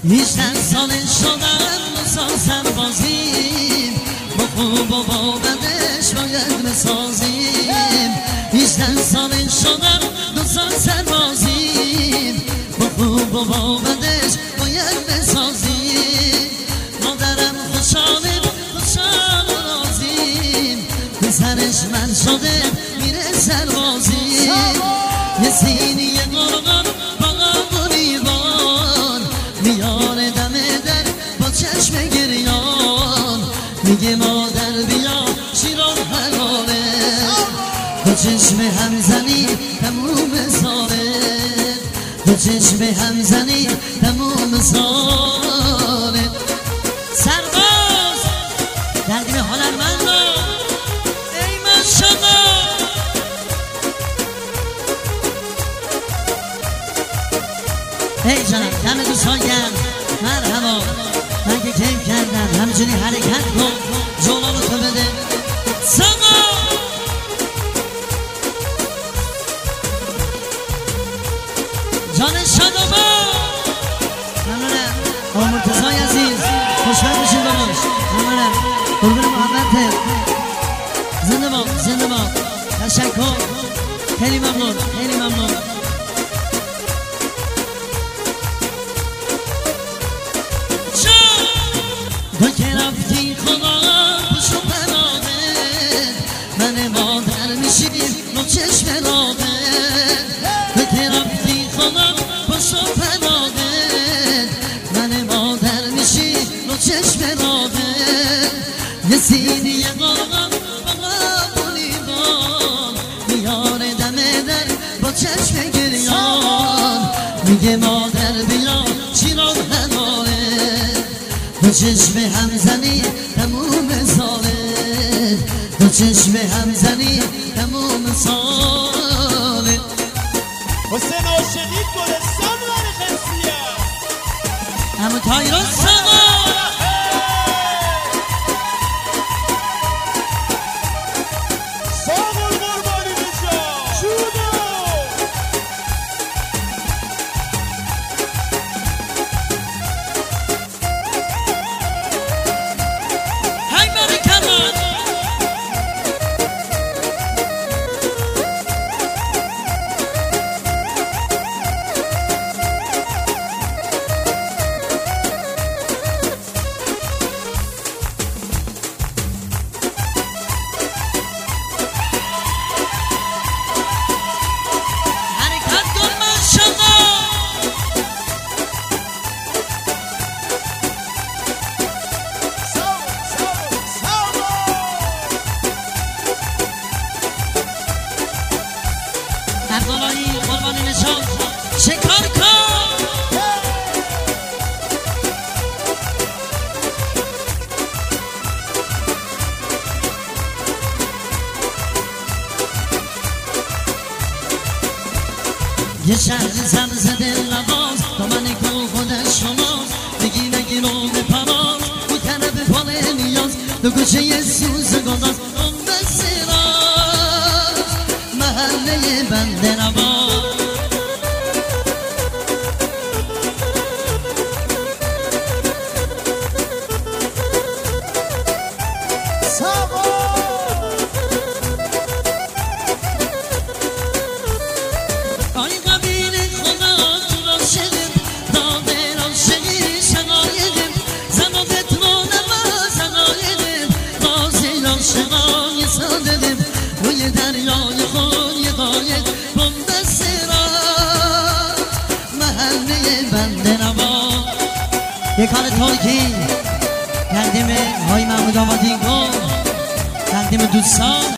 18 ساله شدم سال سربازیم، با خوب و با بدش باید بسازیم. 18 ساله شدم 2 سال سربازیم، با خوب و با بدش باید بسازیم. مادرم خوشحاله خوشحال و راضیم، پسرش من شده میره سربازیم. یه سینی قرقان با قبولی بان میاره دم در با چشم گریان، میگه مادر بیا شیران حلاله، با چشم همزنی تموم ساله، با چشم همزنی تموم ساله. سرباز دردی هنرمند ای ماشاءالله. ای جانم دم دوستان گرم، مرحبا. من که کیف کردم همچنین حرکت کن، جلالو تو بده ساقا. جان شادابا ممنونم. آقا مرتضای عزیز خوشبخت بشید باباش. ممنونم قربون محبت. زنده باد زنده باد. تشکر، خیلی ممنون خیلی ممنون. تو که رفتی خدا پشت و پناهه، من مادر میشیم نو چشم راهه. تو که رفتی خدا پشت و پناهه، من مادر میشیم نو چشم راهه. یه سینی قرقان با قبولی بان میاره دم در با چشم گریان، میگه مادر بیا شیران حلاله، با چشم همزنی تموم ساله، با چشم همزنی تموم ساله. حسین عاشقی گلستان برای خمسیه همه تایران ساقا. ساقل قربانی بجا چودو های برکمان. عبداللهی قربانی نشان شکار کن. یه شهر زن زده لباس تا من کن خودش شماست، بگی نگیرو به پراز او طرف پال نیاز، دو گوشه یه سوز گداز اون بسیراز محله بنده نواز. آی قبیل خدا تو راشقیم، داده راشقی شقایقیم، زن و بتمون ما زنایقیم، بازی راشقای صادقیم، روی دریای خون یه قایق بنده سرات محله بنده نوا. یه کار ترکی تقدیم های محمود آبادی کن، تقدیم دوستان